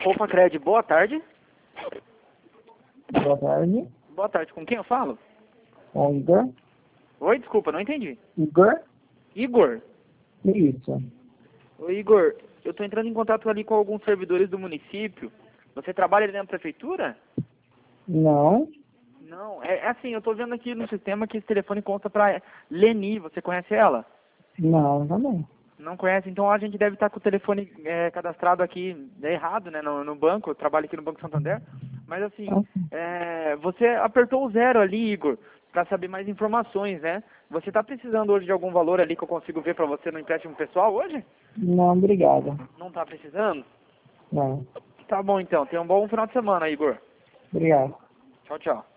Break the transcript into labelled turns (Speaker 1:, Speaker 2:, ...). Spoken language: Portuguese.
Speaker 1: Opa, Cred, boa tarde.
Speaker 2: Boa tarde.
Speaker 1: Boa tarde, com quem eu falo?
Speaker 2: Com Igor.
Speaker 1: Oi, desculpa, não entendi.
Speaker 2: Igor?
Speaker 1: Igor?
Speaker 2: Isso.
Speaker 1: Oi, Igor, eu estou entrando em contato ali com alguns servidores do município. Você trabalha ali na prefeitura?
Speaker 2: Não.
Speaker 1: Não, é assim, eu estou vendo aqui no sistema que esse telefone consta para Leni, você conhece ela?
Speaker 2: Não, também.
Speaker 1: Não conhece? Então a gente deve estar com o telefone cadastrado aqui errado, né, no banco. Eu trabalho aqui no Banco Santander. Mas assim, você apertou o 0 ali, Igor, para saber mais informações, né? Você está precisando hoje de algum valor ali que eu consigo ver para você no empréstimo pessoal hoje?
Speaker 2: Não, obrigado.
Speaker 1: Não está precisando?
Speaker 2: Não.
Speaker 1: Tá bom então. Tenha um bom final de semana, Igor.
Speaker 2: Obrigado.
Speaker 1: Tchau, tchau.